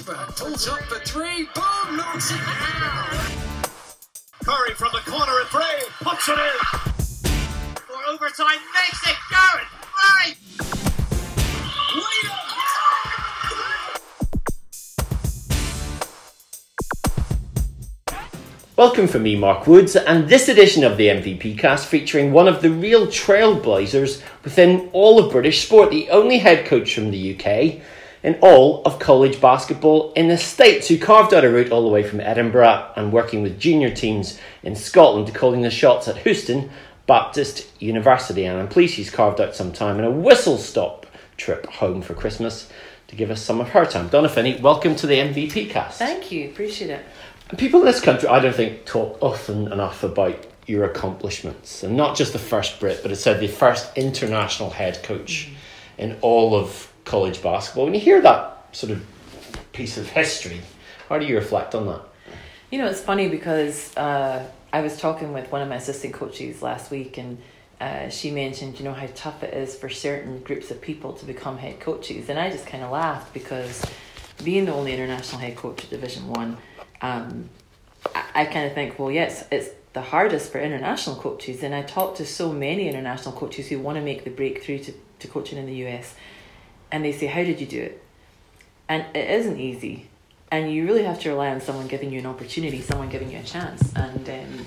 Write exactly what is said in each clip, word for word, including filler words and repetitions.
Forsberg pulls up for three, boom, knocks it down. Curry from the corner at three, puts it in. For overtime, makes it Garrett. Right. Welcome from me, Mark Woods, and this edition of the M V P cast featuring one of the real trailblazers within all of British sport, the only head coach from the U K in all of college basketball in the States, who carved out a route all the way from Edinburgh and working with junior teams in Scotland to calling the shots at Houston Baptist University. And I'm pleased she's carved out some time in a whistle-stop trip home for Christmas to give us some of her time. Donna Finney, welcome to the M V P cast. Thank you, appreciate it. People in this country, I don't think, talk often enough about your accomplishments. And not just the first Brit, but it's said the first international head coach mm. in all of college basketball. When you hear that sort of piece of history, how do you reflect on that? You know, it's funny because uh, I was talking with one of my assistant coaches last week, and uh, she mentioned, you know, how tough it is for certain groups of people to become head coaches. And I just kind of laughed because being the only international head coach at Division One, Um, I, I kind of think, well, yes, it's the hardest for international coaches. And I talk to so many international coaches who want to make the breakthrough to, to coaching in the U S. And they say, how did you do it? And it isn't easy. And you really have to rely on someone giving you an opportunity, someone giving you a chance. And um,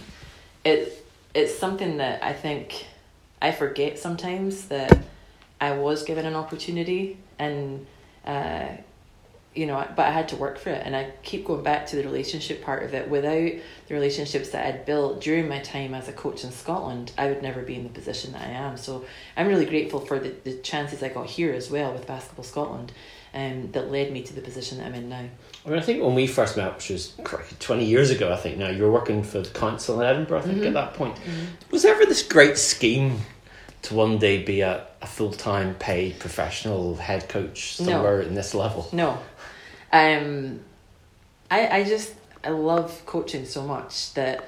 it it's something that I think I forget sometimes, that I was given an opportunity and uh you know, but I had to work for it. And I keep going back to the relationship part of it. Without the relationships that I'd built during my time as a coach in Scotland, I would never be in the position that I am. So I'm really grateful for the, the chances I got here as well with Basketball Scotland, um, that led me to the position that I'm in now. I mean, I think when we first met, which was twenty years ago, I think now, you were working for the council in Edinburgh, I think, mm-hmm. at that point. Mm-hmm. Was there ever this great scheme to one day be a, a full-time paid professional head coach somewhere no. in this level? No. Um, I I just I love coaching so much that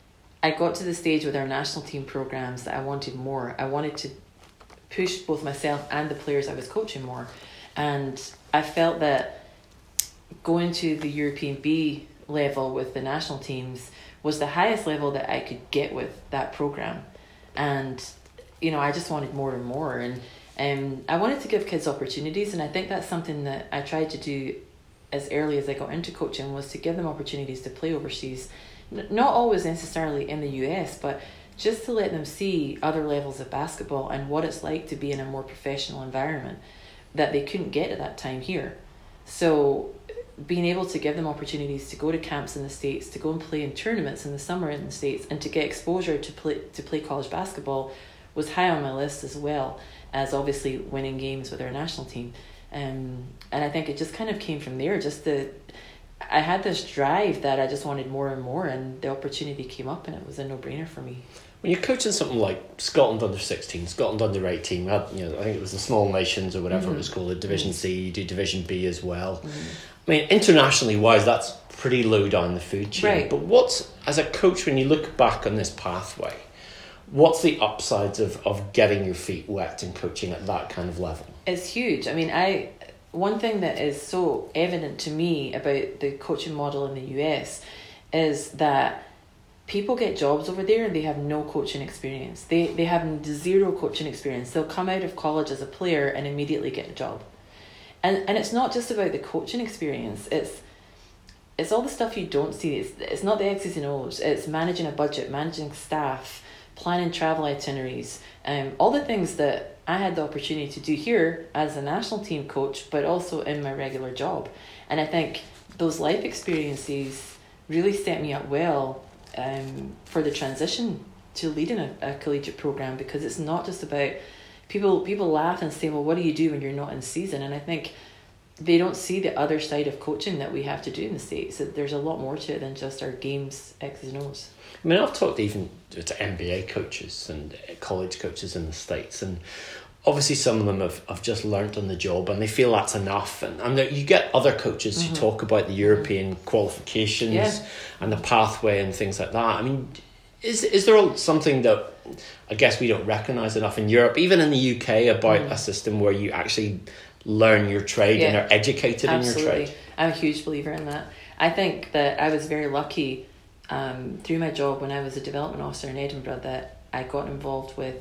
I got to the stage with our national team programs that I wanted more. I wanted to push both myself and the players I was coaching more, and I felt that going to the European B level with the national teams was the highest level that I could get with that program, and you know I just wanted more and more, and um I wanted to give kids opportunities, and I think that's something that I tried to do as early as I got into coaching, was to give them opportunities to play overseas, N- not always necessarily in the U S, but just to let them see other levels of basketball and what it's like to be in a more professional environment that they couldn't get at that time here. So being able to give them opportunities to go to camps in the States, to go and play in tournaments in the summer in the States, and to get exposure to play to play college basketball was high on my list, as well as obviously winning games with our national team. Um, and I think it just kind of came from there. Just the, I had this drive that I just wanted more and more, and the opportunity came up, and it was a no-brainer for me. When you're coaching something like Scotland under sixteen, Scotland under eighteen, had, you know, I think it was the Small Nations or whatever mm-hmm. it was called, the Division mm-hmm. C, you do Division B as well. Mm-hmm. I mean, internationally wise, that's pretty low down the food chain. Right. But what's, as a coach, when you look back on this pathway, what's the upsides of, of getting your feet wet and coaching at that kind of level? It's huge. I mean, I one thing that is so evident to me about the coaching model in the U S is that people get jobs over there and they have no coaching experience. They they have zero coaching experience. They'll come out of college as a player and immediately get a job. And and it's not just about the coaching experience. It's it's all the stuff you don't see. It's it's not the X's and O's. It's managing a budget, managing staff, planning travel itineraries, um, all the things that I had the opportunity to do here as a national team coach, but also in my regular job. And I think those life experiences really set me up well um, for the transition to leading a, a collegiate program, because it's not just about, people people laugh and say, well, what do you do when you're not in season? And I think they don't see the other side of coaching that we have to do in the States. So there's a lot more to it than just our games, X's and O's. I mean, I've talked even to N B A coaches and college coaches in the States, and obviously some of them have, have just learnt on the job and they feel that's enough. And, and you get other coaches mm-hmm. who talk about the European qualifications yeah. and the pathway and things like that. I mean, is is there something that I guess we don't recognise enough in Europe, even in the U K, about mm. a system where you actually learn your trade yeah. and are educated Absolutely. in your trade? I'm a huge believer in that. I think that I was very lucky um, through my job when I was a development officer in Edinburgh that I got involved with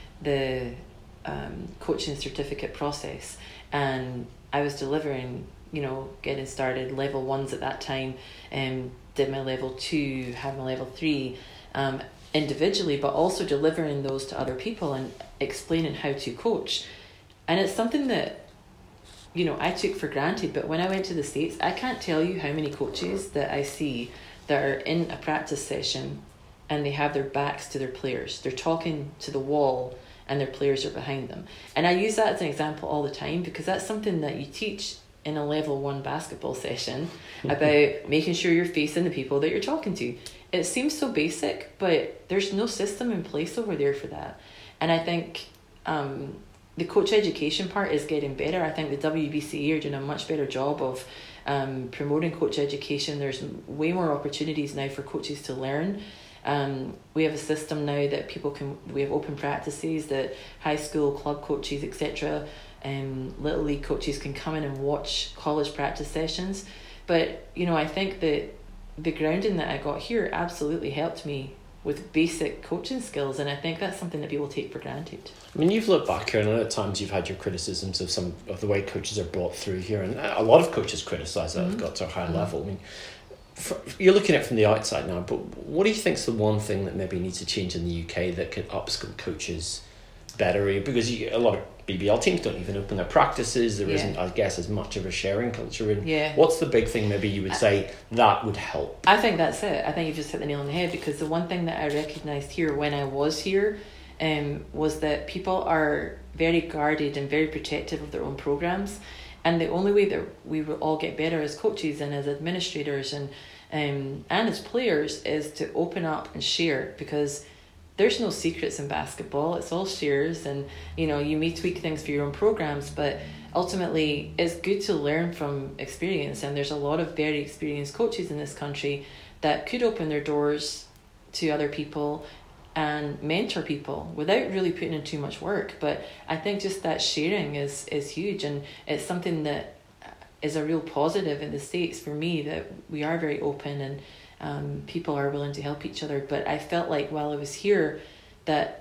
the um, coaching certificate process, and I was delivering, you know, getting started level ones at that time, and did my level two, had my level three um, individually, but also delivering those to other people and explaining how to coach. And it's something that, you know, I took for granted, but when I went to the States, I can't tell you how many coaches that I see that are in a practice session and they have their backs to their players. They're talking to the wall and their players are behind them. And I use that as an example all the time because that's something that you teach in a level one basketball session about making sure you're facing the people that you're talking to. It seems so basic, but there's no system in place over there for that. And I think um, the coach education part is getting better. I think the W B C are doing a much better job of um, promoting coach education. There's way more opportunities now for coaches to learn. Um, we have a system now that people can, we have open practices that high school club coaches, et cetera, um, little league coaches can come in and watch college practice sessions. But, you know, I think that the grounding that I got here absolutely helped me with basic coaching skills, and I think that's something that people take for granted. I mean, you've looked back here, and at times you've had your criticisms of some of the way coaches are brought through here, and a lot of coaches criticise that mm-hmm. have got to a high mm-hmm. level. I mean, for, you're looking at it from the outside now, but what do you think's the one thing that maybe needs to change in the U K that could upskill coaches better? Because you, a lot of B B L teams don't even open their practices. There yeah. isn't, I guess, as much of a sharing culture. And yeah. what's the big thing maybe you would say that would help? I think that's it. I think you've just hit the nail on the head, because the one thing that I recognised here when I was here um, was that people are very guarded and very protective of their own programs. And the only way that we will all get better as coaches and as administrators and um, and as players is to open up and share, because there's no secrets in basketball. It's all shares, and you know, you may tweak things for your own programs, but ultimately it's good to learn from experience. And there's a lot of very experienced coaches in this country that could open their doors to other people and mentor people without really putting in too much work. But I think just that sharing is is huge, and it's something that is a real positive in the States for me, that we are very open and um, people are willing to help each other. But I felt like while I was here that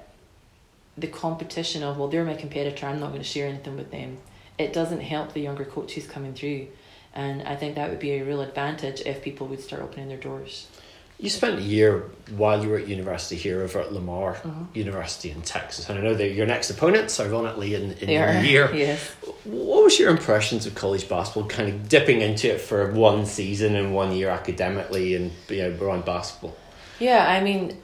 the competition of, well, they're my competitor, I'm not going to share anything with them, it doesn't help the younger coaches coming through. And I think that would be a real advantage if people would start opening their doors. You spent a year while you were at university here over at Lamar mm-hmm. University in Texas, and I know that your next opponents, ironically, in, in they your are. year. Yes. What was your impressions of college basketball, kind of dipping into it for one season and one year academically and, you know, around basketball? Yeah, I mean,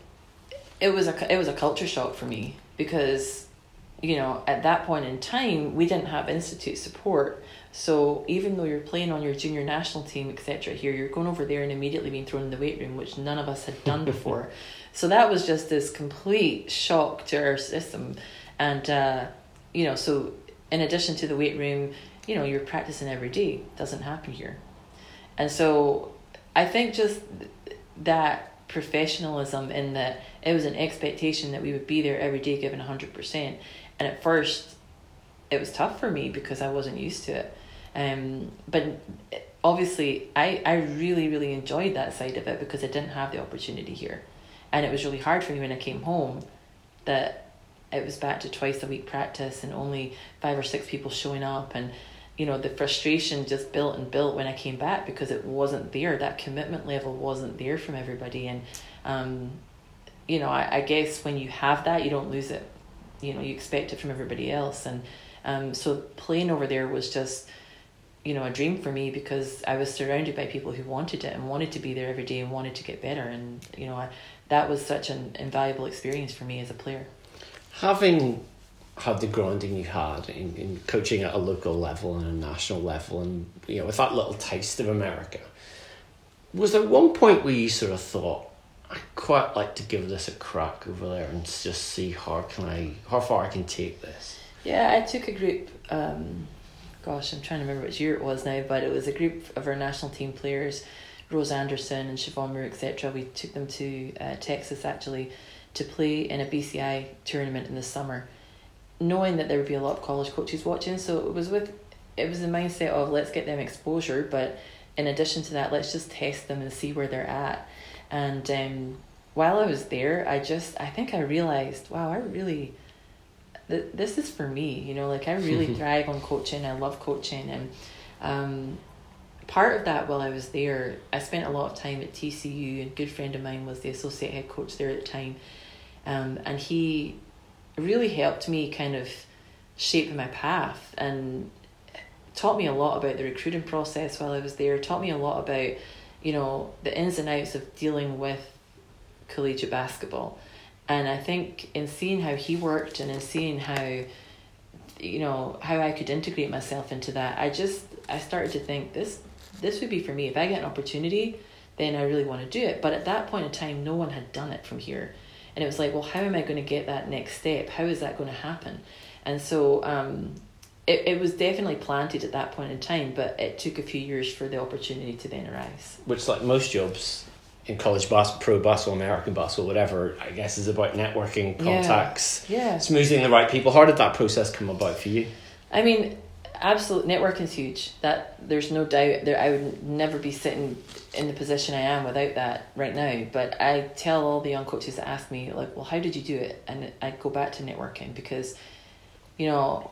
it was a, it was a culture shock for me, because, you know, at that point in time, we didn't have institute support. So even though you're playing on your junior national team, et cetera, here, you're going over there and immediately being thrown in the weight room, which none of us had done before. So that was just this complete shock to our system. And, uh, you know, so in addition to the weight room, you know, you're practicing every day. It doesn't happen here. And so I think just that professionalism, in that it was an expectation that we would be there every day giving one hundred percent. And at first, it was tough for me because I wasn't used to it. Um, but obviously, I, I really, really enjoyed that side of it because I didn't have the opportunity here. And it was really hard for me when I came home that it was back to twice a week practice and only five or six people showing up. And, you know, the frustration just built and built when I came back because it wasn't there. That commitment level wasn't there from everybody. And, um, you know, I, I guess when you have that, you don't lose it. You know, you expect it from everybody else. And um, so playing over there was just, you know, a dream for me because I was surrounded by people who wanted it and wanted to be there every day and wanted to get better. And, you know, I, that was such an invaluable experience for me as a player. Having had the grounding you had in, in coaching at a local level and a national level, and, you know, with that little taste of America, was there one point where you sort of thought, I'd quite like to give this a crack over there and just see how can I, how far I can take this? Yeah, I took a group, um, gosh, I'm trying to remember which year it was now, but it was a group of our national team players, Rose Anderson and Siobhan Moore, et cetera. We took them to uh, Texas, actually, to play in a B C I tournament in the summer, knowing that there would be a lot of college coaches watching. So it was with, it was the mindset of let's get them exposure, but in addition to that, let's just test them and see where they're at. And um, while I was there, I just, I think I realized, wow, I really, th- this is for me, you know, like I really thrive on coaching. I love coaching. And um, part of that while I was there, I spent a lot of time at T C U, and a good friend of mine was the associate head coach there at the time. Um, and he really helped me kind of shape my path and taught me a lot about the recruiting process while I was there, taught me a lot about, you know, the ins and outs of dealing with collegiate basketball. And I think in seeing how he worked and in seeing how, you know, how I could integrate myself into that, I just, I started to think this, this would be for me. If I get an opportunity, then I really want to do it. But at that point in time, no one had done it from here. And it was like, well, how am I going to get that next step? How is that going to happen? And so um, it, it was definitely planted at that point in time, but it took a few years for the opportunity to then arise. Which, like most jobs in college basketball, pro basketball, American basketball, whatever, I guess is about networking, contacts, yeah. yeah. smoothing the right people. How did that process come about for you? I mean, absolute networking is huge. That there's no doubt. There, I would never be sitting in the position I am without that right now. But I tell all the young coaches that ask me, like, well, how did you do it? And I go back to networking because, you know,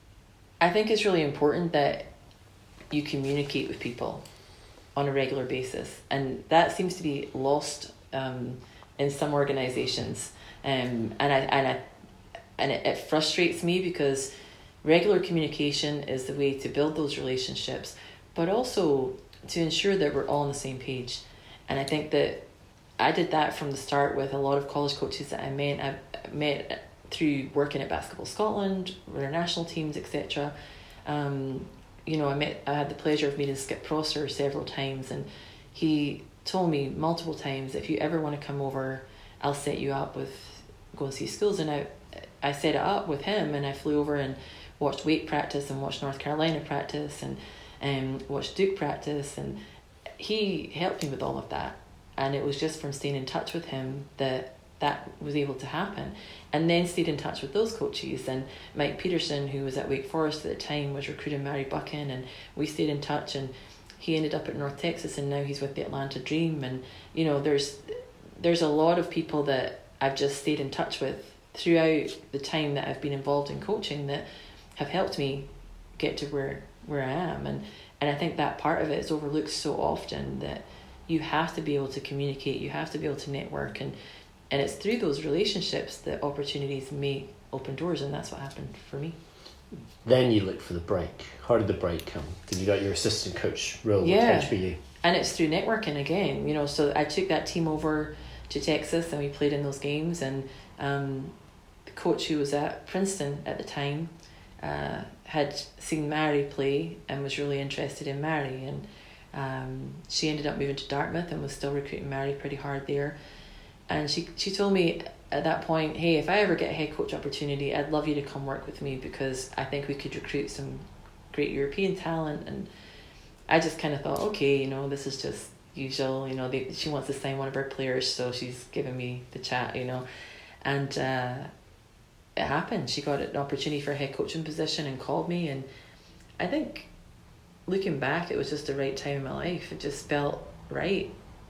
I think it's really important that you communicate with people on a regular basis, and that seems to be lost um, in some organizations. Um, and I and I and it, it frustrates me because regular communication is the way to build those relationships, but also to ensure that we're all on the same page. And I think that I did that from the start with a lot of college coaches that I met. I met through working at Basketball Scotland, with our national teams, et cetera. Um, you know, I met. I had the pleasure of meeting Skip Prosser several times, and he told me multiple times, if you ever want to come over, I'll set you up with go and see schools. And I, I set it up with him, and I flew over and watched Wake practice and watched North Carolina practice and um, watched Duke practice, and he helped me with all of that. And it was just from staying in touch with him that that was able to happen. And then stayed in touch with those coaches. And Mike Peterson, who was at Wake Forest at the time, was recruiting Mary Buchan, and we stayed in touch, and he ended up at North Texas, and now he's with the Atlanta Dream. And, you know, there's there's a lot of people that I've just stayed in touch with throughout the time that I've been involved in coaching that have helped me get to where, where I am. And, and I think that part of it is overlooked so often, that you have to be able to communicate, you have to be able to network, and And it's through those relationships that opportunities may open doors, and that's what happened for me. Then you look for the break. How did the break come? Did you got your assistant coach role yeah. for you? And it's through networking again. You know, so I took that team over to Texas, and we played in those games. And um, the coach who was at Princeton at the time uh, had seen Mary play and was really interested in Mary. And um, she ended up moving to Dartmouth and was still recruiting Mary pretty hard there. And she, she told me at that point, hey, if I ever get a head coach opportunity, I'd love you to come work with me, because I think we could recruit some great European talent. And I just kind of thought, okay, you know, this is just usual. You know, they, she wants to sign one of her players, so she's giving me the chat, you know. And uh, it happened. She got an opportunity for a head coaching position and called me. And I think looking back, it was just the right time in my life. It just felt right.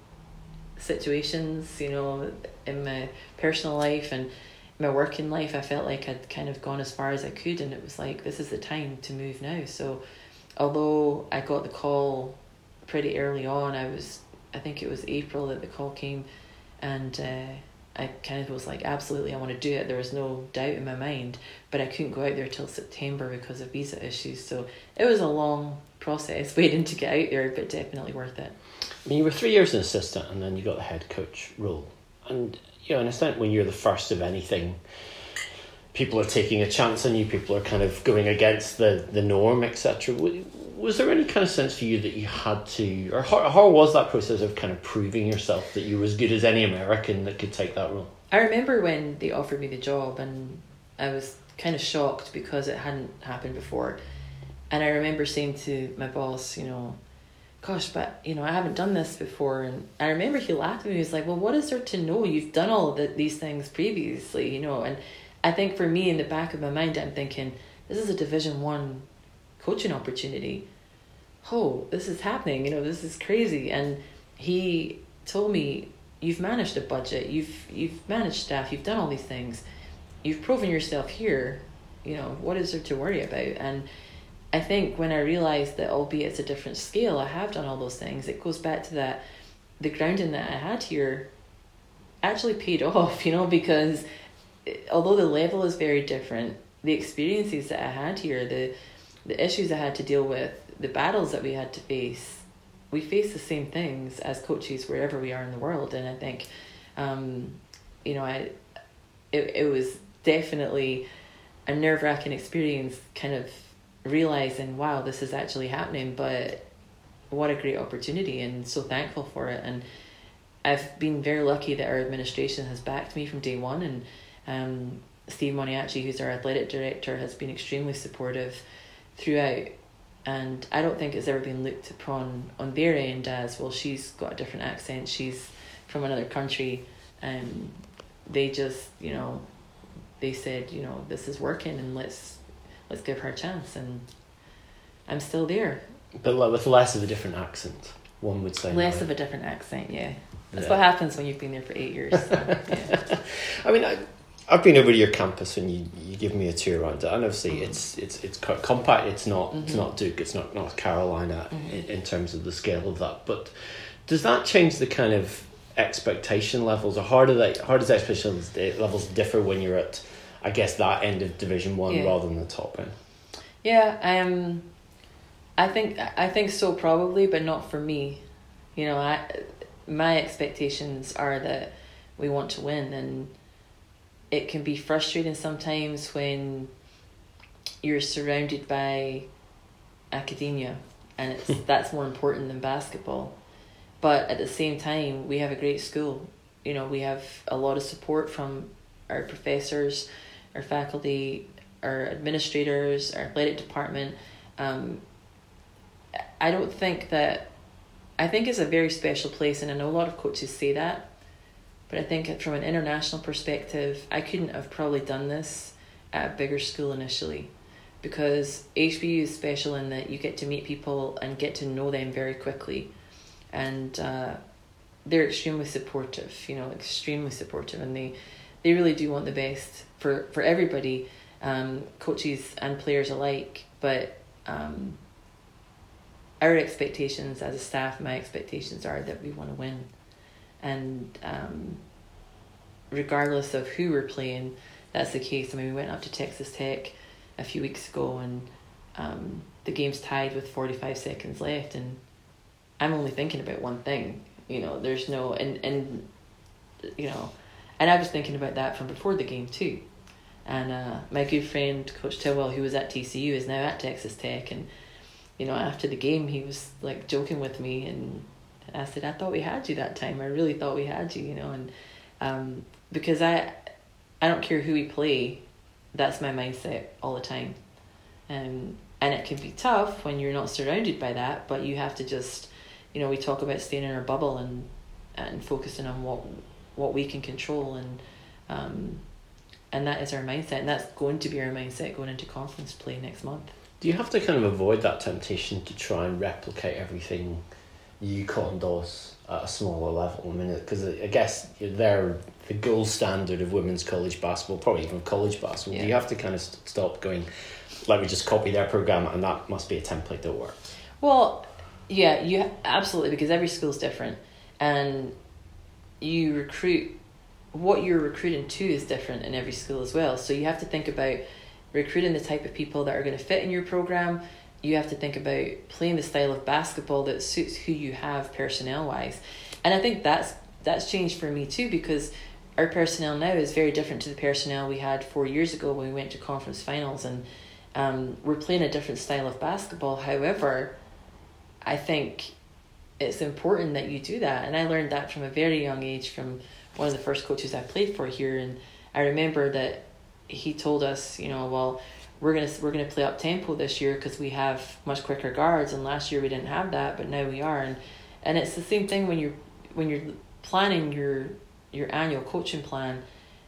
Situations, you know, in my personal life and my working life, I felt like I'd kind of gone as far as I could, and it was like, this is the time to move now. So although I got the call pretty early on, I was, I think it was April that the call came, and uh, I kind of was like, absolutely, I want to do it. There was no doubt in my mind, but I couldn't go out there till September because of visa issues. So it was a long process waiting to get out there, but definitely worth it. I mean, you were three years an assistant, and then you got the head coach role. And, you know, in a sense, when you're the first of anything, people are taking a chance on you, people are kind of going against the, the norm, et cetera. Was there any kind of sense for you that you had to, or how, how was that process of kind of proving yourself that you were as good as any American that could take that role? I remember when they offered me the job, and I was kind of shocked because it hadn't happened before. And I remember saying to my boss, you know, gosh, but, you know, I haven't done this before. And I remember he laughed at me. He was like, well, what is there to know? You've done all of the, these things previously, you know. And I think for me, in the back of my mind, I'm thinking, this is a Division One coaching opportunity. oh, this is happening, you know, this is crazy. And he told me, you've managed a budget, you've you've managed staff, you've done all these things, you've proven yourself here, you know, what is there to worry about? And I think when I realised that, albeit it's a different scale, I have done all those things, it goes back to that, the grounding that I had here actually paid off, you know, because although the level is very different, the experiences that I had here, the the issues I had to deal with, the battles that we had to face, we face the same things as coaches wherever we are in the world. And I think, um, you know, I it, it was definitely a nerve-wracking experience, kind of realizing, wow, this is actually happening, but what a great opportunity, and so thankful for it. And I've been very lucky that our administration has backed me from day one, and um, Steve Moniachi, who's our athletic director, has been extremely supportive throughout. And I don't think it's ever been looked upon on their end as, well, she's got a different accent, she's from another country. Um, they just, you know, they said, you know, this is working, and let's let's give her a chance. And I'm still there. But like with less of a different accent, one would say. Less now. of a different accent, yeah. That's Yeah. what happens when you've been there for eight years. So, yeah. I mean, I, I've been over to your campus and you, you give me a tour around it, and obviously mm-hmm. it's it's it's quite compact. It's not mm-hmm. it's not Duke. It's not North Carolina mm-hmm. in, in terms of the scale of that. But does that change the kind of expectation levels, or how do they how does expectation levels differ when you're at, I guess, that end of Division One yeah. rather than the top end? Yeah, um, I think I think so probably, but not for me. You know, I my expectations are that we want to win, and it can be frustrating sometimes when you're surrounded by academia, and it's that's more important than basketball. But at the same time, we have a great school. You know, we have a lot of support from our professors, our faculty, our administrators, our athletic department. Um, I don't think that, I think it's a very special place, and I know a lot of coaches say that, but I think from an international perspective, I couldn't have probably done this at a bigger school initially, because H B U is special in that you get to meet people and get to know them very quickly, and uh, they're extremely supportive, you know, extremely supportive, and they, they really do want the best for, for everybody, um, coaches and players alike. But um, our expectations as a staff, my expectations are that we want to win. And um, regardless of who we're playing, that's the case. I mean, we went up to Texas Tech a few weeks ago, and um, the game's tied with forty-five seconds left, and I'm only thinking about one thing. You know, there's no, and, and you know, and I was thinking about that from before the game too. And uh, my good friend, Coach Tilwell, who was at T C U, is now at Texas Tech, and you know, after the game, he was like joking with me, and I said, I thought we had you that time. I really thought we had you, you know, and um, because I, I don't care who we play, that's my mindset all the time. Um, and it can be tough when you're not surrounded by that, but you have to just, you know, we talk about staying in our bubble and and focusing on what what we can control, and um, and that is our mindset, and that's going to be our mindset going into conference play next month. Do you have to kind of avoid that temptation to try and replicate everything UConn does at a smaller level? I mean, because I guess they're the gold standard of women's college basketball, probably even college basketball. Yeah. Do you have to kind of st- stop going, let me just copy their program, and that must be a template that works? Well, yeah, you absolutely, because every school's different, and you recruit, what you're recruiting to is different in every school as well. So you have to think about recruiting the type of people that are going to fit in your program. You have to think about playing the style of basketball that suits who you have personnel wise. And I think that's that's changed for me too, because our personnel now is very different to the personnel we had four years ago when we went to conference finals, and um, we're playing a different style of basketball. However, I think it's important that you do that, and I learned that from a very young age from one of the first coaches I played for here. And I remember that he told us, you know, well, we're gonna we're gonna play up tempo this year because we have much quicker guards, and last year we didn't have that, but now we are. And and it's the same thing when you're when you're planning your your annual coaching plan.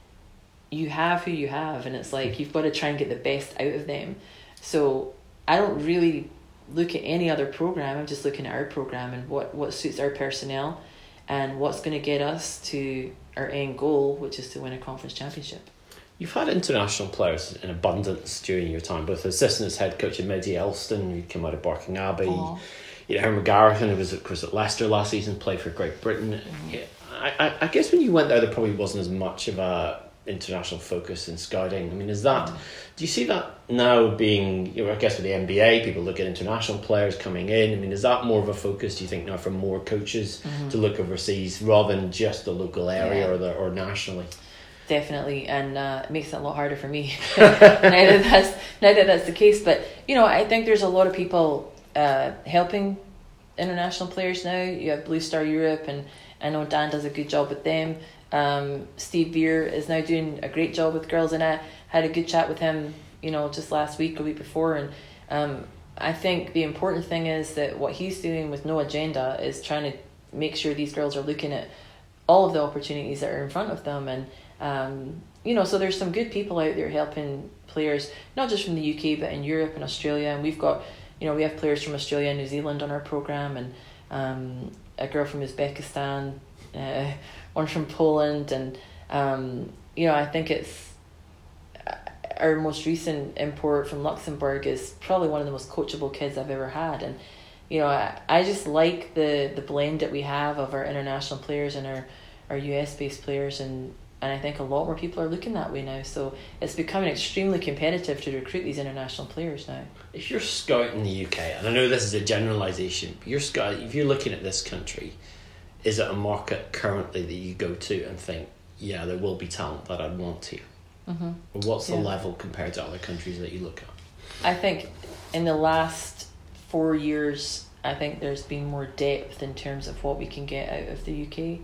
You have who you have, and it's like you've got to try and get the best out of them. So I don't really look at any other program. I'm just looking at our program and what, what suits our personnel and what's going to get us to our end goal, which is to win a conference championship. You've had international players in abundance during your time, both assistant as head coach at Midi Elston, who came out of Barking Abbey. Aww. You know, Herman Garrison, who was, of course, at Leicester last season, played for Great Britain. Mm-hmm. Yeah, I, I, I guess when you went there, there probably wasn't as much of a international focus in scouting. I mean, is that, mm. do you see that now being, you know, I guess with the N B A, people look at international players coming in. I mean, is that more of a focus, do you think, now for more coaches mm-hmm. to look overseas rather than just the local area yeah. or the or nationally? Definitely, and uh, it makes it a lot harder for me now that that's now that that's the case. But you know, I think there's a lot of people uh, helping international players now. You have Blue Star Europe, and I know Dan does a good job with them. Um, Steve Veer is now doing a great job with girls, and I had a good chat with him, you know, just last week, a week before, and um, I think the important thing is that what he's doing with no agenda is trying to make sure these girls are looking at all of the opportunities that are in front of them, and um, you know, so there's some good people out there helping players, not just from the U K but in Europe and Australia, and we've got, you know, we have players from Australia and New Zealand on our program, and um, a girl from Uzbekistan, uh, one from Poland, and um, you know, I think it's our most recent import from Luxembourg is probably one of the most coachable kids I've ever had, and you know, I, I just like the the blend that we have of our international players and our our U S based players, and and I think a lot more people are looking that way now. So it's becoming extremely competitive to recruit these international players now. If you're scouting the U K, and I know this is a generalisation, but you're scout, if you're looking at this country, is it a market currently that you go to and think, yeah, there will be talent that I'd want here? Mm-hmm. What's the yeah. level compared to other countries that you look at? I think in the last four years, I think there's been more depth in terms of what we can get out of the U K.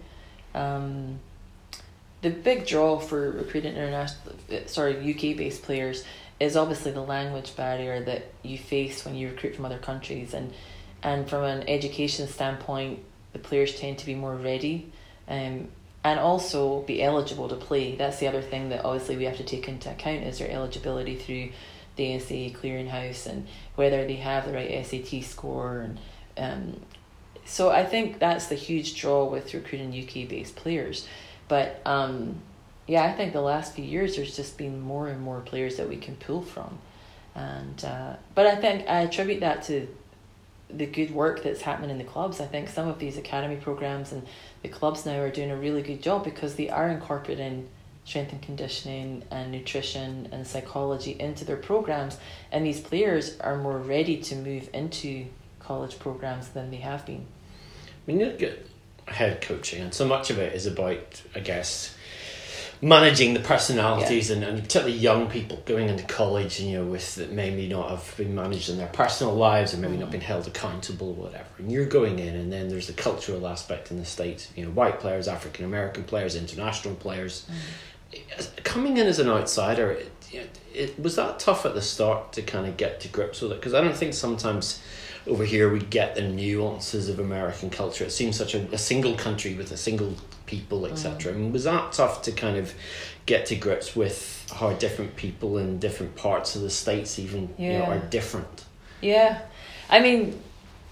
Um, the big draw for recruiting international, sorry, U K-based players is obviously the language barrier that you face when you recruit from other countries, and and from an education standpoint, the players tend to be more ready, um, and also be eligible to play. That's the other thing that obviously we have to take into account, is their eligibility through the N C A A clearinghouse and whether they have the right S A T score, and um, so I think that's the huge draw with recruiting U K-based players. But um, yeah, I think the last few years there's just been more and more players that we can pull from, and uh, but I think I attribute that to the good work that's happening in the clubs. I think some of these academy programs and the clubs now are doing a really good job because they are incorporating strength and conditioning and nutrition and psychology into their programs, and these players are more ready to move into college programs than they have been. I mean, you look at head coaching, and so much of it is about, I guess, managing the personalities, yeah. and, and particularly young people going into college, and you know, with that maybe not have been managed in their personal lives, or maybe mm. not been held accountable, or whatever. And you're going in, and then there's the cultural aspect in the States. You know, white players, African American players, international players. Mm. Coming in as an outsider, it, it, it was that tough at the start to kind of get to grips with it, because I don't think sometimes over here we get the nuances of American culture. It seems such a, a single country with a single people, et cetera. Mm. And was that tough to kind of get to grips with how different people in different parts of the States even yeah. you know, are different? Yeah, I mean,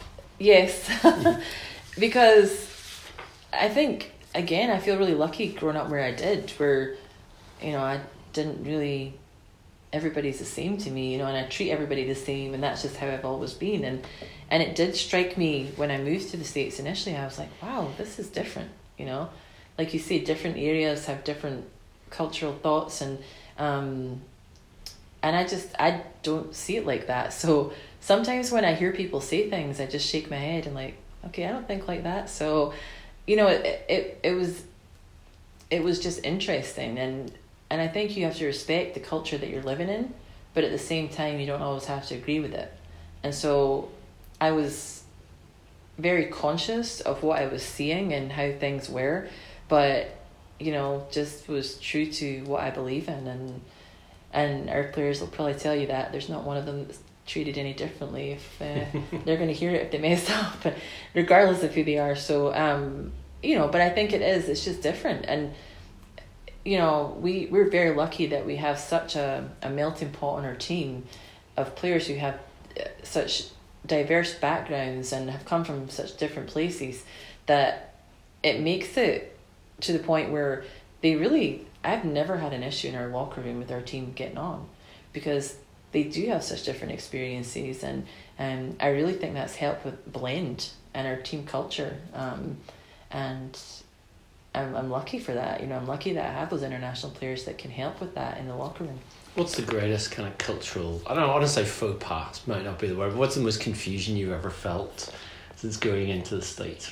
yes, because I think, again, I feel really lucky growing up where I did, where, you know, I didn't really, everybody's the same to me, you know, and I treat everybody the same, and that's just how I've always been. And and it did strike me when I moved to the States initially. I was like, wow, this is different, you know, like you say, different areas have different cultural thoughts, and um and I just I don't see it like that. So sometimes when I hear people say things, I just shake my head and like, okay, I don't think like that. So, you know, it it, it was it was just interesting, and And I think you have to respect the culture that you're living in, but at the same time, you don't always have to agree with it. And so I was very conscious of what I was seeing and how things were, but, you know, just was true to what I believe in. And and our players will probably tell you that there's not one of them that's treated any differently if uh, they're going to hear it if they mess up, regardless of who they are. So, um, you know, but I think it is, it's just different. And you know, we, we're very lucky that we have such a, a melting pot on our team of players who have such diverse backgrounds and have come from such different places that it makes it to the point where they really, I've never had an issue in our locker room with our team getting on, because they do have such different experiences, and and I really think that's helped with blend and our team culture, um, and I'm I'm lucky for that. You know, I'm lucky that I have those international players that can help with that in the locker room. What's the greatest kind of cultural, I don't know, I want to say faux pas, might not be the word, but what's the most confusion you've ever felt since going into the States?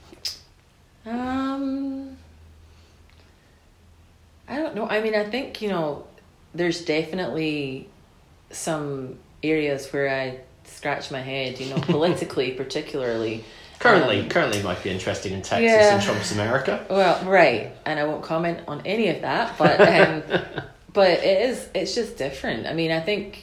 Um, I don't know. I mean, I think, you know, there's definitely some areas where I scratch my head, you know, politically particularly. Currently, um, currently might be interesting in Texas yeah. and Trump's America. Well, right, and I won't comment on any of that, but um, but it is, it's just different. I mean, I think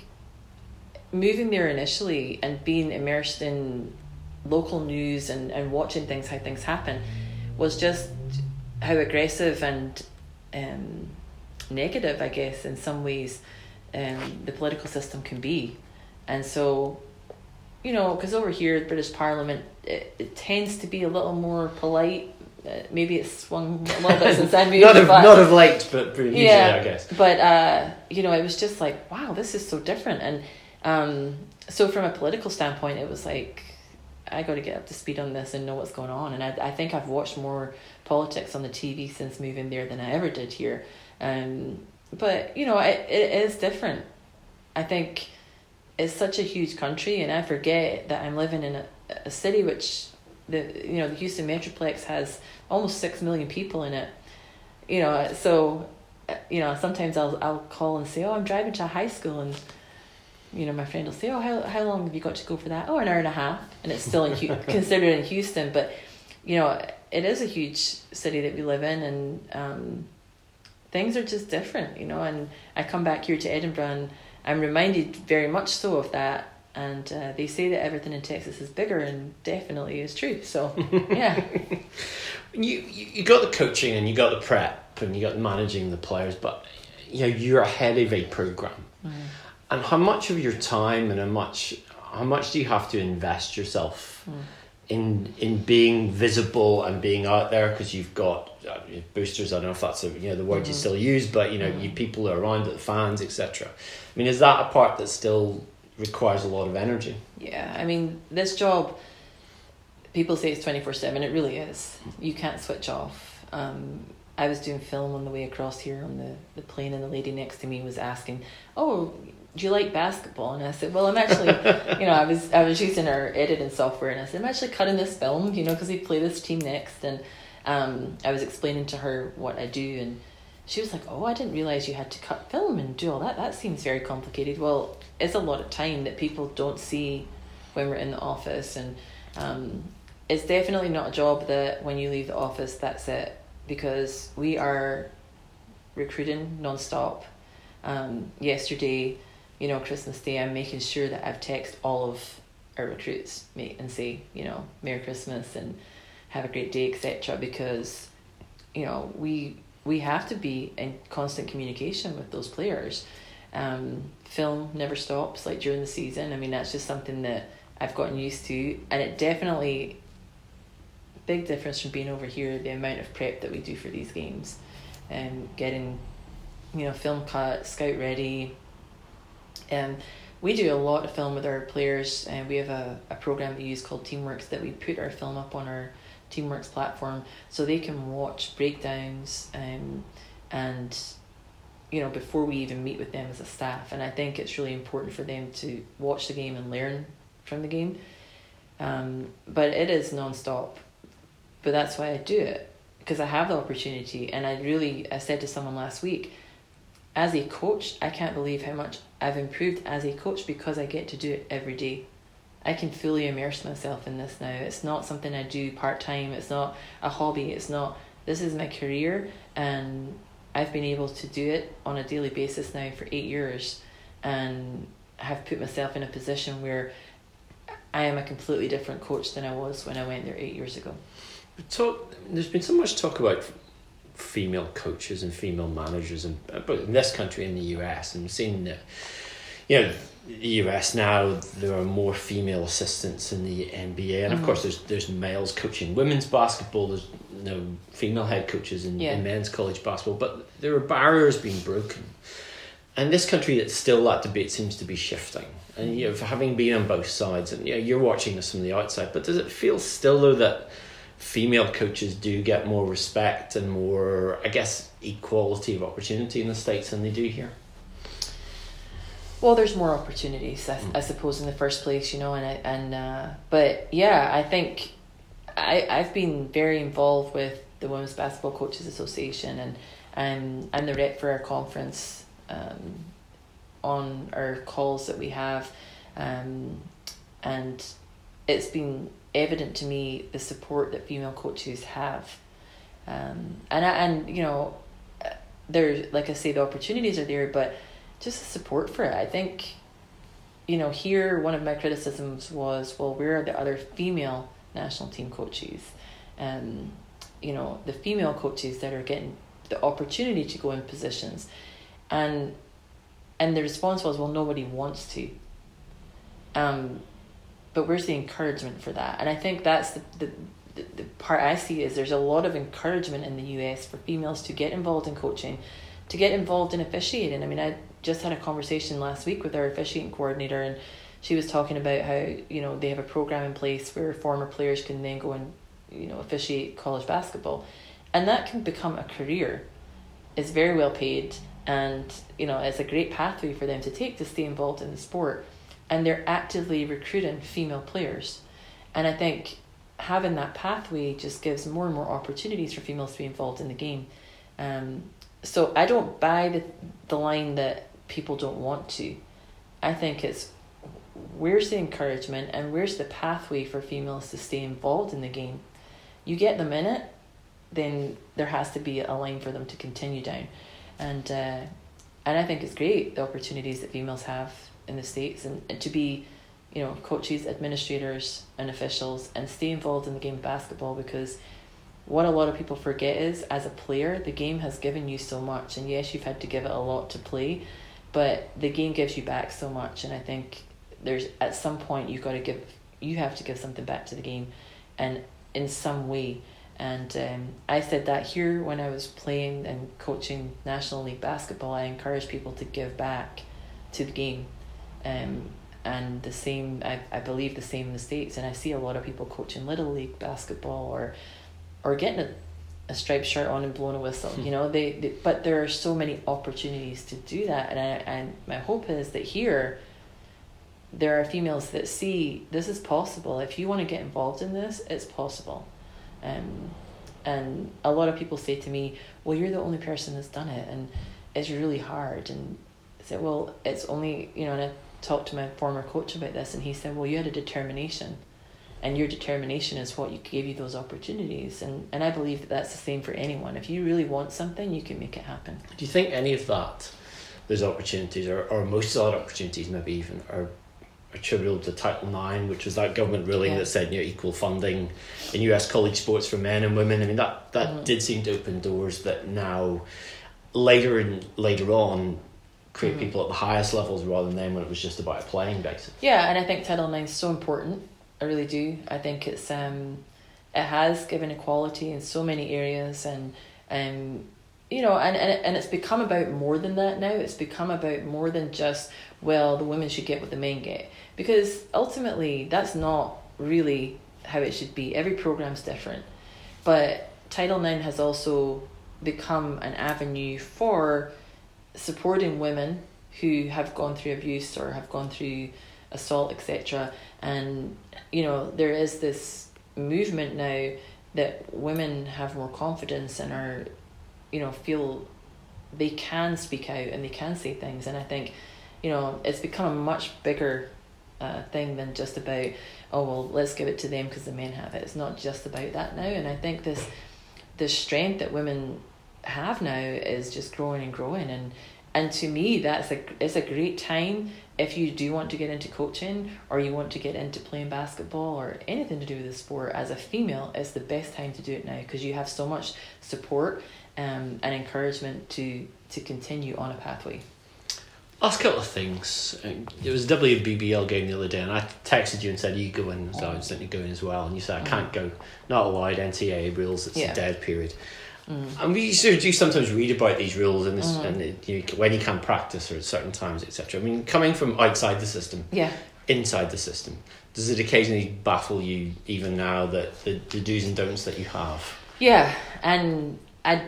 moving there initially and being immersed in local news and, and watching things, how things happen, was just how aggressive and um, negative, I guess, in some ways, um, the political system can be. And so, you know, because over here, the British Parliament, it, it tends to be a little more polite. Uh, maybe it's swung a little bit since I moved. not, of, but, not of late, but usually, yeah, I guess. But, uh, you know, it was just like, wow, this is so different. And um, so from a political standpoint, it was like, I got to get up to speed on this and know what's going on. And I, I think I've watched more politics on the T V since moving there than I ever did here. Um, but, you know, it, it is different. I think it's such a huge country, and I forget that I'm living in a, a city which, the you know, the Houston Metroplex has almost six million people in it. You know, so, you know, sometimes I'll I'll call and say, oh, I'm driving to high school, and, you know, my friend will say, oh, how how long have you got to go for that? Oh, an hour and a half, and it's still in considered in Houston, but, you know, it is a huge city that we live in, and um, things are just different, you know. And I come back here to Edinburgh, and I'm reminded very much so of that. And uh, they say that everything in Texas is bigger, and definitely is true. So, yeah. you, you you got the coaching and you got the prep and you got managing the players, but, you know, you're ahead of a program. Mm. And how much of your time and how much how much do you have to invest yourself mm. in in being visible and being out there, because you've got uh, boosters? I don't know if that's a, you know, the word mm. you still use, but, you know, mm. you people are around it, the fans, et cetera. I mean, is that a part that still requires a lot of energy? Yeah, I mean, this job, people say it's twenty-four seven. It really is. You can't switch off. Um, I was doing film on the way across here on the, the plane, and the lady next to me was asking, oh, do you like basketball? And I said, well, I'm actually, you know, I was I was using our editing software, and I said, I'm actually cutting this film, you know, because we play this team next. And um, I was explaining to her what I do, and she was like, oh, I didn't realize you had to cut film and do all that. That seems very complicated. Well, it's a lot of time that people don't see when we're in the office. And um, it's definitely not a job that when you leave the office, that's it. Because we are recruiting nonstop. Um, yesterday, you know, Christmas Day, I'm making sure that I've texted all of our recruits and say, you know, Merry Christmas and have a great day, et cetera. Because, you know, we... we have to be in constant communication with those players. Um, film never stops, like during the season. I mean, that's just something that I've gotten used to. And it definitely, big difference from being over here, the amount of prep that we do for these games. And um, getting, you know, film cut, scout ready. And um, we do a lot of film with our players. And we have a, a program we use called Teamworks that we put our film up on our Teamworks platform, so they can watch breakdowns um, and, you know, before we even meet with them as a staff. And I think it's really important for them to watch the game and learn from the game. Um, but it is non-stop. But that's why I do it, because I have the opportunity. And I really, I said to someone last week, as a coach, I can't believe how much I've improved as a coach because I get to do it every day. I can fully immerse myself in this now. It's not something I do part-time. It's not a hobby. It's not, this is my career, and I've been able to do it on a daily basis now for eight years and have put myself in a position where I am a completely different coach than I was when I went there eight years ago. Talk, there's been so much talk about female coaches and female managers in, in this country, in the U S, and we've seen that, you know, the U S now, there are more female assistants in the N B A, and of Mm-hmm. course there's there's males coaching women's basketball, there's no female head coaches in, Yeah. in men's college basketball, but there are barriers being broken. And this country, it's still, that debate seems to be shifting. And you know, for having been on both sides, and you know, you're watching this from the outside, but does it feel still though that female coaches do get more respect and more, I guess, equality of opportunity in the States than they do here? Well, there's more opportunities, I, I suppose, in the first place, you know, and I- and uh, but yeah, I think I I've been very involved with the Women's Basketball Coaches Association, and and I'm the rep for our conference um, on our calls that we have, um, and it's been evident to me the support that female coaches have, um, and I, and you know, there's, like I say, the opportunities are there, but just the support for it. I think, you know, here one of my criticisms was, well, where are the other female national team coaches? Um, you know, the female coaches that are getting the opportunity to go in positions. And and the response was, well, nobody wants to. Um, but where's the encouragement for that? And I think that's the, the, the, the part I see is there's a lot of encouragement in the U S for females to get involved in coaching, to get involved in officiating. I mean, I just had a conversation last week with our officiating coordinator, and she was talking about how, you know, they have a program in place where former players can then go and, you know, officiate college basketball. And that can become a career. It's very well paid, and, you know, it's a great pathway for them to take to stay involved in the sport. And they're actively recruiting female players. And I think having that pathway just gives more and more opportunities for females to be involved in the game. Um, so I don't buy the the line that people don't want to. I think it's where's the encouragement and where's the pathway for females to stay involved in the game. You get them in it, then there has to be a line for them to continue down. And uh, and I think it's great, the opportunities that females have in the States, and, and to be, you know, coaches, administrators and officials, and stay involved in the game of basketball, because what a lot of people forget is, as a player, the game has given you so much, and yes, you've had to give it a lot to play, but the game gives you back so much. And I think there's, at some point, you've got to give, you have to give something back to the game, and in some way. And um, I said that here when I was playing and coaching National League basketball. I encourage people to give back to the game, um, and the same, I, I believe the same in the States. And I see a lot of people coaching Little League basketball, or or getting a, a striped shirt on and blowing a whistle. You know, they, they but there are so many opportunities to do that. And I, and my hope is that here there are females that see this is possible. If you want to get involved in this, it's possible. Um, and a lot of people say to me, well, you're the only person that's done it, and it's really hard. And I said, well, it's only, you know, and I talked to my former coach about this, and he said, well, you had a determination, and your determination is what you gave you those opportunities. And, and I believe that that's the same for anyone. If you really want something, you can make it happen. Do you think any of that, those opportunities, or, or most of the opportunities maybe even, are attributable to Title nine, which was that government ruling Yeah. that said, you know, equal funding in U S college sports for men and women? I mean, that, that Mm-hmm. did seem to open doors that now, later and later on, create Mm-hmm. people at the highest levels rather than then when it was just about a playing basis. Yeah, and I think Title nine is so important. I really do. I think it's um, it has given equality in so many areas, and um, you know, and, and and it's become about more than that now. It's become about more than just, well, the women should get what the men get, because ultimately that's not really how it should be. Every program's different, but Title nine has also become an avenue for supporting women who have gone through abuse or have gone through assault, et cetera. And, you know, there is this movement now that women have more confidence and are, you know, feel they can speak out and they can say things. And I think, you know, it's become a much bigger uh, thing than just about, oh, well, let's give it to them because the men have it. It's not just about that now. And I think this, this strength that women have now is just growing and growing. And And to me, that's a it's a great time if you do want to get into coaching, or you want to get into playing basketball or anything to do with the sport. As a female, it's the best time to do it now, because you have so much support um, and encouragement to to continue on a pathway. Last couple of things. There was a W B B L game the other day, and I texted you and said, you go in, so I was thinking going as well, and you said, I can't go, not allowed, N C A A rules, it's Yeah. a dead period. Mm. And we sort of do sometimes read about these rules and, this, mm. and it, you, when you can practice or at certain times, et cetera. I mean, coming from outside the system, yeah, inside the system, does it occasionally baffle you even now that the, the do's and don'ts that you have? Yeah, and I,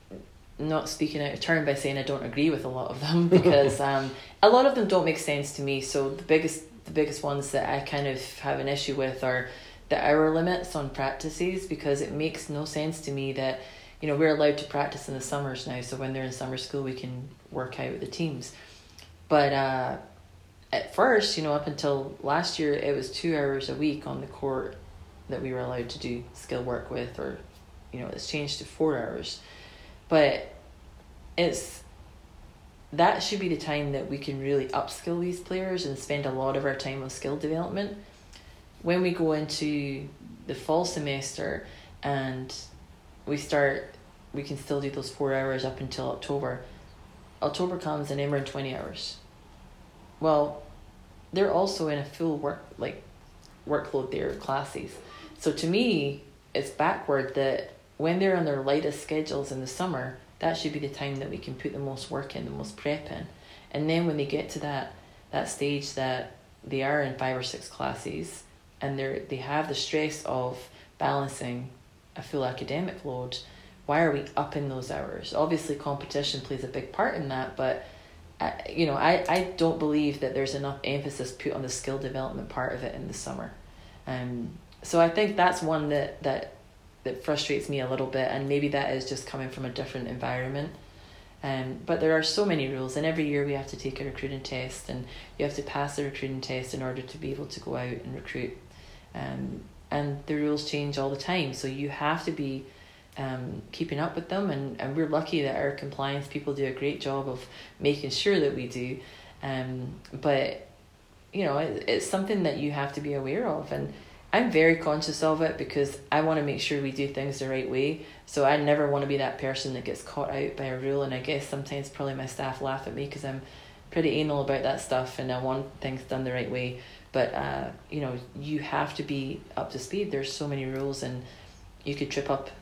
not speaking out of turn by saying I don't agree with a lot of them, because um, a lot of them don't make sense to me. So the biggest the biggest ones that I kind of have an issue with are the hour limits on practices, because it makes no sense to me that, you know, we're allowed to practice in the summers now, so when they're in summer school we can work out with the teams. But uh, at first, you know, up until last year, it was two hours a week on the court that we were allowed to do skill work with, or, you know, it's changed to four hours. But it's that should be the time that we can really upskill these players and spend a lot of our time on skill development. When we go into the fall semester and we start, we can still do those four hours up until October. October comes and then we're in twenty hours. Well, they're also in a full work like workload there, classes. So to me, it's backward that when they're on their lightest schedules in the summer, that should be the time that we can put the most work in, the most prep in. And then when they get to that that stage that they are in five or six classes and they're they have the stress of balancing a full academic load, why are we upping those hours? Obviously competition plays a big part in that, but I, you know, I, I don't believe that there's enough emphasis put on the skill development part of it in the summer. Um, so I think that's one that, that that frustrates me a little bit, and maybe that is just coming from a different environment. Um, but there are so many rules, and every year we have to take a recruiting test, and you have to pass the recruiting test in order to be able to go out and recruit. Um, and the rules change all the time, so you have to be um, keeping up with them, and, and we're lucky that our compliance people do a great job of making sure that we do. Um, but, you know, it, it's something that you have to be aware of, and I'm very conscious of it because I want to make sure we do things the right way. So I never want to be that person that gets caught out by a rule. And I guess sometimes probably my staff laugh at me because I'm pretty anal about that stuff and I want things done the right way. But, uh, you know, you have to be up to speed. There's so many rules and you could trip up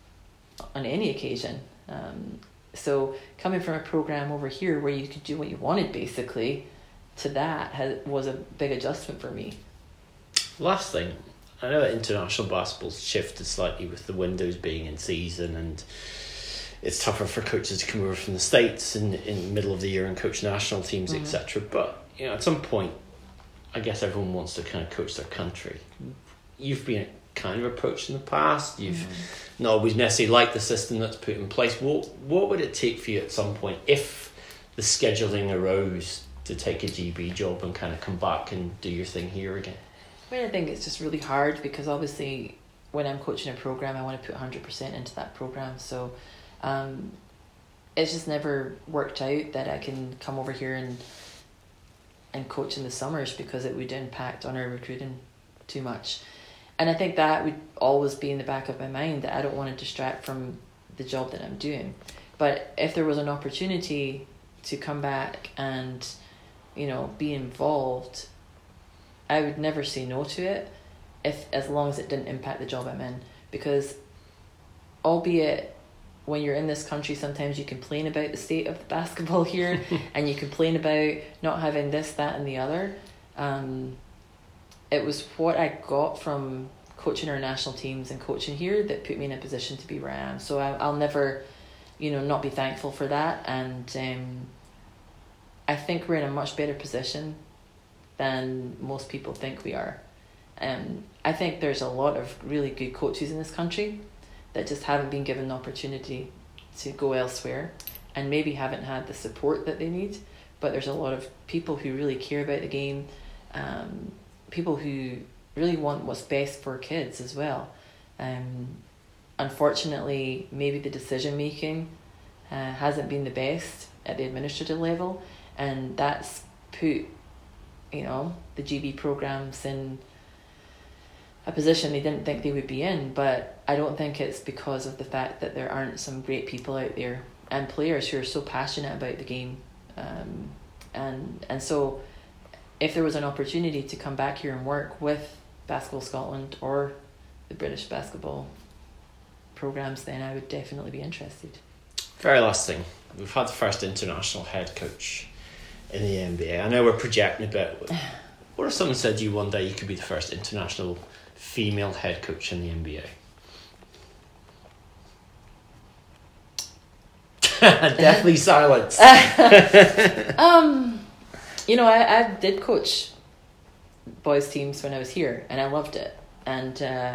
on any occasion. Um, so coming from a program over here where you could do what you wanted basically to that has, was a big adjustment for me. Last thing, I know that international basketball's shifted slightly with the windows being in season, and it's tougher for coaches to come over from the States in in the middle of the year and coach national teams, mm-hmm. et cetera. But you know, at some point, I guess everyone wants to kind of coach their country. You've been kind of approached in the past. You've mm-hmm. not always necessarily liked the system that's put in place. What what would it take for you at some point if the scheduling arose to take a G B job and kind of come back and do your thing here again? I mean, I think it's just really hard because obviously when I'm coaching a program, I want to put one hundred percent into that program. So um, it's just never worked out that I can come over here and and coach in the summers because it would impact on our recruiting too much. And I think that would always be in the back of my mind that I don't want to distract from the job that I'm doing. But if there was an opportunity to come back and, you know, be involved, I would never say no to it if as long as it didn't impact the job I'm in. Because albeit when you're in this country, sometimes you complain about the state of the basketball here and you complain about not having this, that and the other. Um, it was what I got from coaching our national teams and coaching here that put me in a position to be where I am. So I, I'll never, you know, not be thankful for that. And um, I think we're in a much better position than most people think we are. Um, I think there's a lot of really good coaches in this country that just haven't been given the opportunity to go elsewhere and maybe haven't had the support that they need. But there's a lot of people who really care about the game, um, people who really want what's best for kids as well. Um, unfortunately, maybe the decision making uh, hasn't been the best at the administrative level, and that's put, you know, the G B programs in a position they didn't think they would be in. But I don't think it's because of the fact that there aren't some great people out there and players who are so passionate about the game. Um, and and so if there was an opportunity to come back here and work with Basketball Scotland or the British basketball programs, then I would definitely be interested. Very last thing, we've had the first international head coach in the N B A. I know we're projecting a bit. What if someone said to you one day you could be the first international female head coach in the N B A? Deathly silence. um, you know, I, I did coach boys teams when I was here, and I loved it. And uh,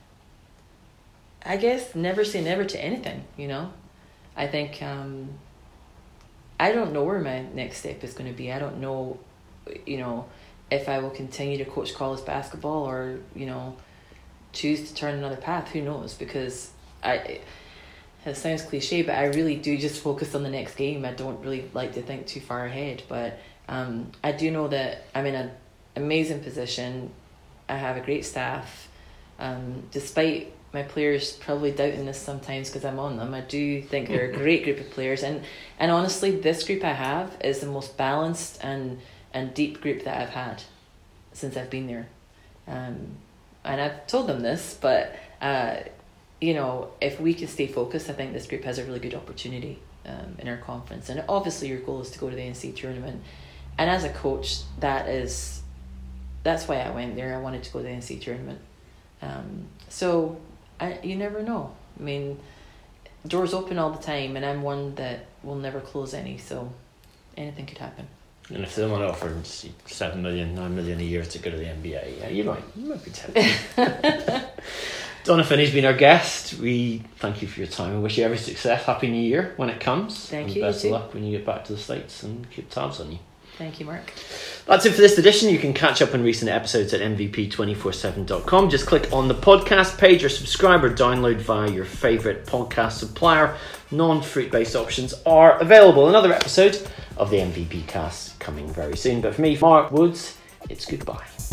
I guess never say never to anything, you know. I think um, I don't know where my next step is going to be. I don't know, you know, if I will continue to coach college basketball or, you know, choose to turn another path. Who knows? Because I, it sounds cliche, but I really do just focus on the next game. I don't really like to think too far ahead. But um, I do know that I'm in an amazing position. I have a great staff. Um, despite my players probably doubting this sometimes because I'm on them, I do think they're a great group of players. And, and honestly, this group I have is the most balanced and, and deep group that I've had since I've been there. Um, and I've told them this, but, uh, you know, if we can stay focused, I think this group has a really good opportunity um, in our conference. And obviously your goal is to go to the N C A A tournament. And as a coach, that is, that's why I went there. I wanted to go to the N C A A tournament. Um, so I, you never know. I mean, doors open all the time, and I'm one that will never close any, so anything could happen. And if someone offered seven million, nine million a year to go to the N B A, yeah, you might, you might be tempted. Donna Finney's been our guest. We thank you for your time and wish you every success. Happy New Year when it comes. Thank and you. Best you of too. luck when you get back to the States, and keep tabs on you. Thank you, Mark. That's it for this edition. You can catch up on recent episodes at m v p two four seven dot com. Just click on the podcast page or subscribe or download via your favourite podcast supplier. Non-fruit-based options are available. Another episode of the M V P cast coming very soon. But for me, Mark Woods, it's goodbye.